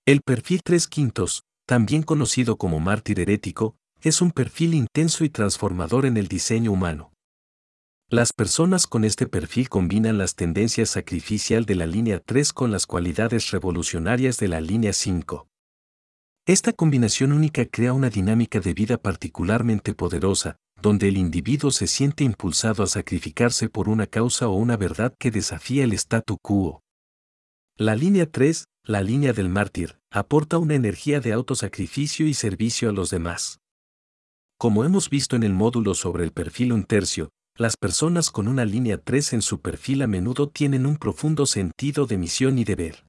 El perfil 3/5, también conocido como mártir herético, es un perfil intenso y transformador en el diseño humano. Las personas con este perfil combinan las tendencias sacrificial de la línea 3 con las cualidades revolucionarias de la línea 5. Esta combinación única crea una dinámica de vida particularmente poderosa, donde el individuo se siente impulsado a sacrificarse por una causa o una verdad que desafía el statu quo. La línea 3, la línea del mártir, aporta una energía de autosacrificio y servicio a los demás. Como hemos visto en el módulo sobre el perfil 1/3, las personas con una línea 3 en su perfil a menudo tienen un profundo sentido de misión y deber.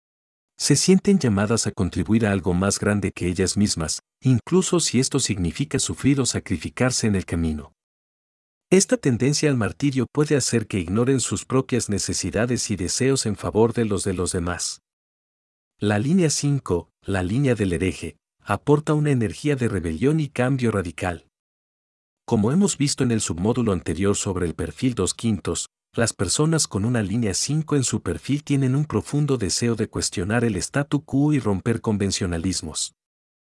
Se sienten llamadas a contribuir a algo más grande que ellas mismas, incluso si esto significa sufrir o sacrificarse en el camino. Esta tendencia al martirio puede hacer que ignoren sus propias necesidades y deseos en favor de los demás. La línea 5, la línea del hereje, aporta una energía de rebelión y cambio radical. Como hemos visto en el submódulo anterior sobre el perfil 2/5, las personas con una línea 5 en su perfil tienen un profundo deseo de cuestionar el statu quo y romper convencionalismos.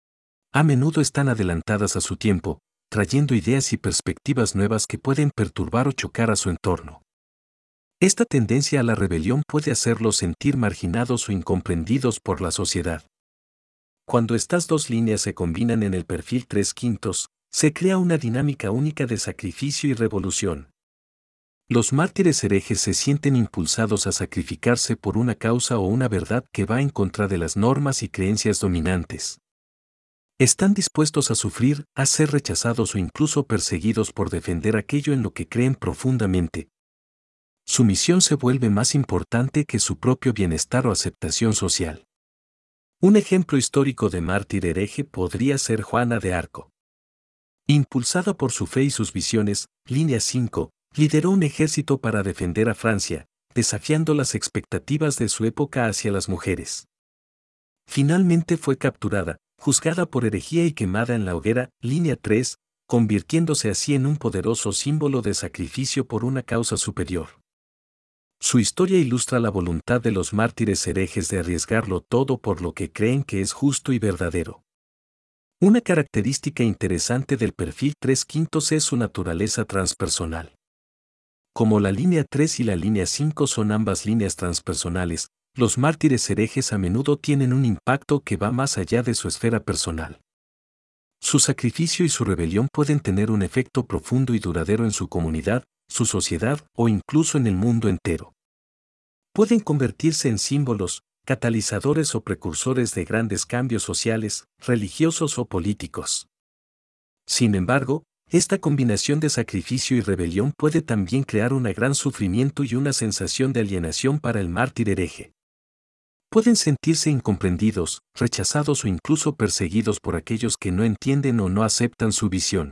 A menudo están adelantadas a su tiempo, trayendo ideas y perspectivas nuevas que pueden perturbar o chocar a su entorno. Esta tendencia a la rebelión puede hacerlos sentir marginados o incomprendidos por la sociedad. Cuando estas dos líneas se combinan en el perfil 3/5, se crea una dinámica única de sacrificio y revolución. Los mártires herejes se sienten impulsados a sacrificarse por una causa o una verdad que va en contra de las normas y creencias dominantes. Están dispuestos a sufrir, a ser rechazados o incluso perseguidos por defender aquello en lo que creen profundamente. Su misión se vuelve más importante que su propio bienestar o aceptación social. Un ejemplo histórico de mártir hereje podría ser Juana de Arco. Impulsada por su fe y sus visiones, línea 5, lideró un ejército para defender a Francia, desafiando las expectativas de su época hacia las mujeres. Finalmente fue capturada, juzgada por herejía y quemada en la hoguera, línea 3, convirtiéndose así en un poderoso símbolo de sacrificio por una causa superior. Su historia ilustra la voluntad de los mártires herejes de arriesgarlo todo por lo que creen que es justo y verdadero. Una característica interesante del perfil 3/5 es su naturaleza transpersonal. Como la línea 3 y la línea 5 son ambas líneas transpersonales, los mártires herejes a menudo tienen un impacto que va más allá de su esfera personal. Su sacrificio y su rebelión pueden tener un efecto profundo y duradero en su comunidad, su sociedad o incluso en el mundo entero. Pueden convertirse en símbolos, catalizadores o precursores de grandes cambios sociales, religiosos o políticos. Sin embargo, esta combinación de sacrificio y rebelión puede también crear un gran sufrimiento y una sensación de alienación para el mártir hereje. Pueden sentirse incomprendidos, rechazados o incluso perseguidos por aquellos que no entienden o no aceptan su visión.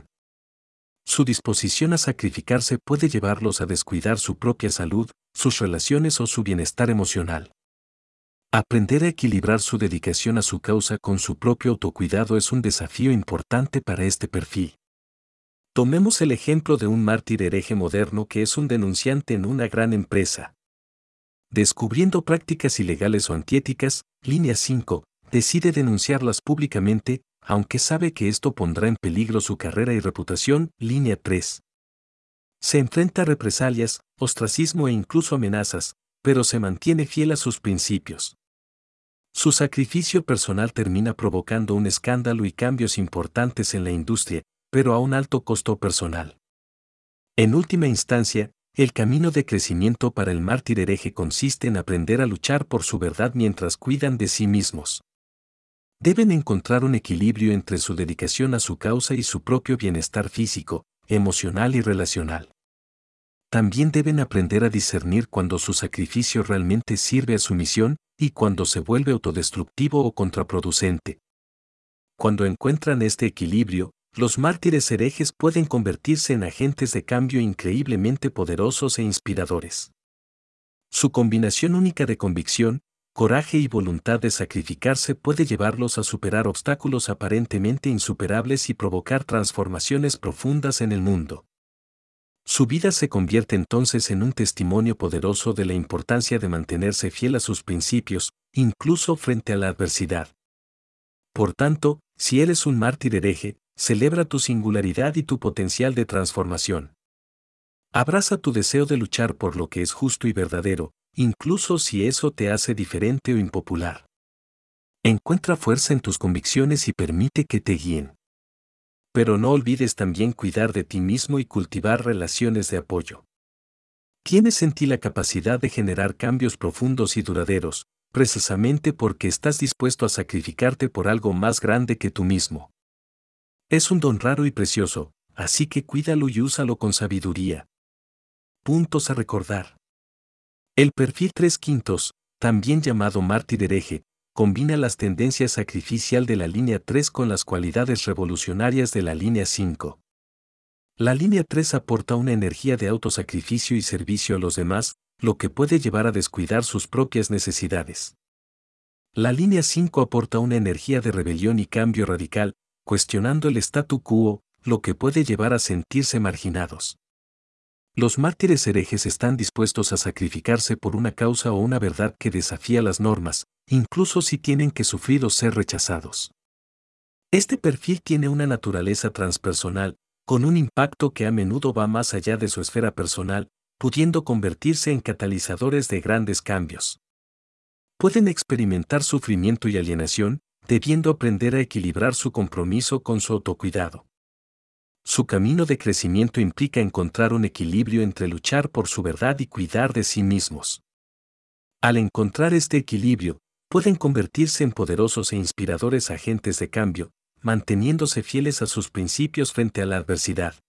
Su disposición a sacrificarse puede llevarlos a descuidar su propia salud, sus relaciones o su bienestar emocional. Aprender a equilibrar su dedicación a su causa con su propio autocuidado es un desafío importante para este perfil. Tomemos el ejemplo de un mártir hereje moderno que es un denunciante en una gran empresa. Descubriendo prácticas ilegales o antiéticas, línea 5, decide denunciarlas públicamente, aunque sabe que esto pondrá en peligro su carrera y reputación, línea 3. Se enfrenta a represalias, ostracismo e incluso amenazas, pero se mantiene fiel a sus principios. Su sacrificio personal termina provocando un escándalo y cambios importantes en la industria, pero a un alto costo personal. En última instancia, el camino de crecimiento para el mártir hereje consiste en aprender a luchar por su verdad mientras cuidan de sí mismos. Deben encontrar un equilibrio entre su dedicación a su causa y su propio bienestar físico, emocional y relacional. También deben aprender a discernir cuando su sacrificio realmente sirve a su misión y cuando se vuelve autodestructivo o contraproducente. Cuando encuentran este equilibrio, los mártires herejes pueden convertirse en agentes de cambio increíblemente poderosos e inspiradores. Su combinación única de convicción, coraje y voluntad de sacrificarse puede llevarlos a superar obstáculos aparentemente insuperables y provocar transformaciones profundas en el mundo. Su vida se convierte entonces en un testimonio poderoso de la importancia de mantenerse fiel a sus principios, incluso frente a la adversidad. Por tanto, si eres un mártir hereje, celebra tu singularidad y tu potencial de transformación. Abraza tu deseo de luchar por lo que es justo y verdadero, incluso si eso te hace diferente o impopular. Encuentra fuerza en tus convicciones y permite que te guíen. Pero no olvides también cuidar de ti mismo y cultivar relaciones de apoyo. Tienes en ti la capacidad de generar cambios profundos y duraderos, precisamente porque estás dispuesto a sacrificarte por algo más grande que tú mismo. Es un don raro y precioso, así que cuídalo y úsalo con sabiduría. Puntos a recordar. El perfil 3/5, también llamado mártir hereje, combina las tendencias sacrificial de la línea 3 con las cualidades revolucionarias de la línea 5. La línea 3 aporta una energía de autosacrificio y servicio a los demás, lo que puede llevar a descuidar sus propias necesidades. La línea 5 aporta una energía de rebelión y cambio radical, cuestionando el statu quo, lo que puede llevar a sentirse marginados. Los mártires herejes están dispuestos a sacrificarse por una causa o una verdad que desafía las normas, incluso si tienen que sufrir o ser rechazados. Este perfil tiene una naturaleza transpersonal, con un impacto que a menudo va más allá de su esfera personal, pudiendo convertirse en catalizadores de grandes cambios. Pueden experimentar sufrimiento y alienación, debiendo aprender a equilibrar su compromiso con su autocuidado. Su camino de crecimiento implica encontrar un equilibrio entre luchar por su verdad y cuidar de sí mismos. Al encontrar este equilibrio, pueden convertirse en poderosos e inspiradores agentes de cambio, manteniéndose fieles a sus principios frente a la adversidad.